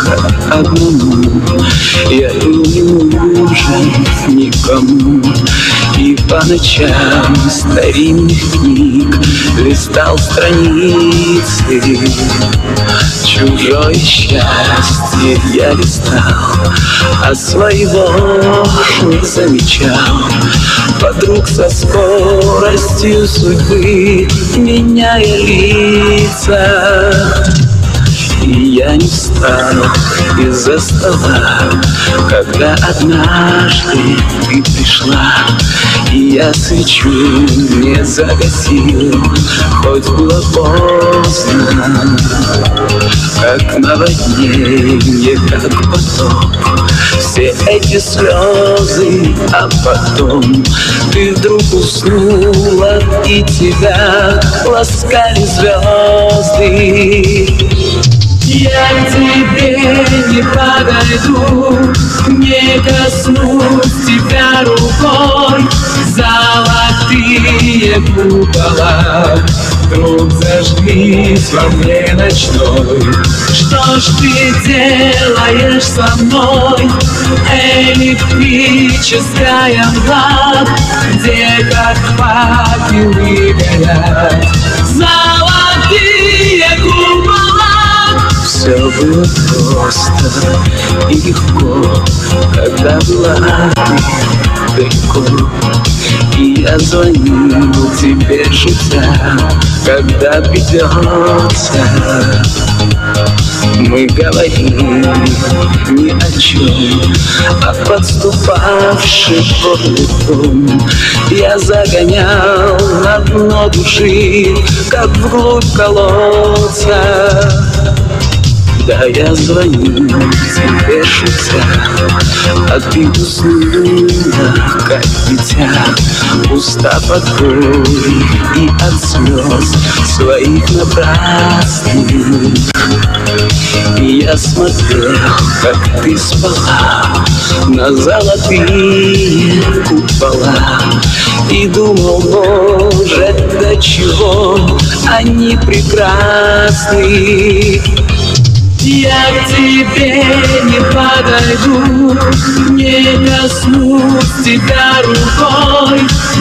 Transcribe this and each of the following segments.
как одному. Я был не нужен никому, и по ночам старинных книг листал страницы. Чужое счастье я листал, а своего не замечал. Подруг со скоростью судьбы, меняя лица. И я не встал из-за стола, когда однажды ты пришла. И я свечу не загасил, хоть было поздно. Как наводнение, как потоп, все эти слезы, а потом ты вдруг уснула, и тебя ласкали звезды. Я к тебе не подойду, не коснусь тебя рукой. Золотые купола вдруг зажглись во мне ночной. Что ж ты делаешь со мной? Электрическая мгла, где как факелы горят золотые купола. Все было просто и легко, когда была ты далеко. И я звонил тебе шутя, когда придется. Мы говорили ни о чем, а подступавший подлетом я загонял на дно души, как вглубь колодца. Да, я звоню тебе шутя, а ты уснула, как дитя, устав от боли и от слез своих напрасных. И я смотрел, как ты спала на золотые купола, и думал, боже, до чего они прекрасны. Я к тебе не подойду, не коснусь тебя рукой.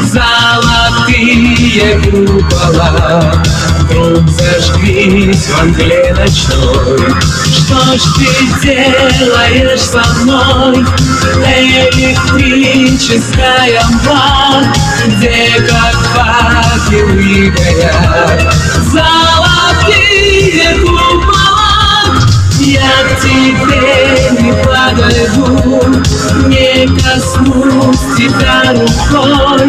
Золотые купола вдруг зажглись во мгле ночной. Что ж ты делаешь со мной? Электрическая мгла, где как факелы горят золотые купола. Я к тебе не подойду, не коснусь тебя рукой.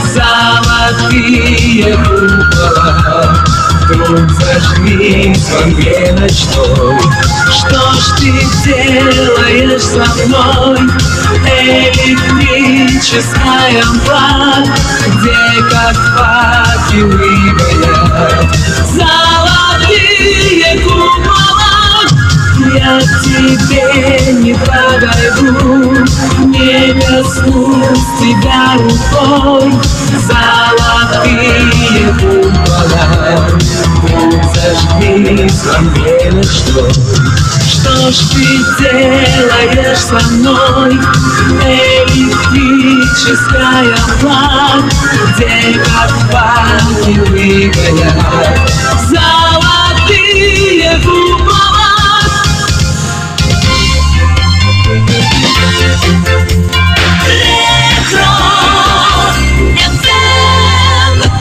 Золотые купола вдруг зажглись во мгле ночной. Что ж ты делаешь со мной? Электрическая мгла, где как факелы горят золотые купола. Я к тебе не подойду, не коснусь тебя рукой. Золотые купола вдруг зажглись во мгле ночной. Что ж ты делаешь со мной? Электрическая мгла, где как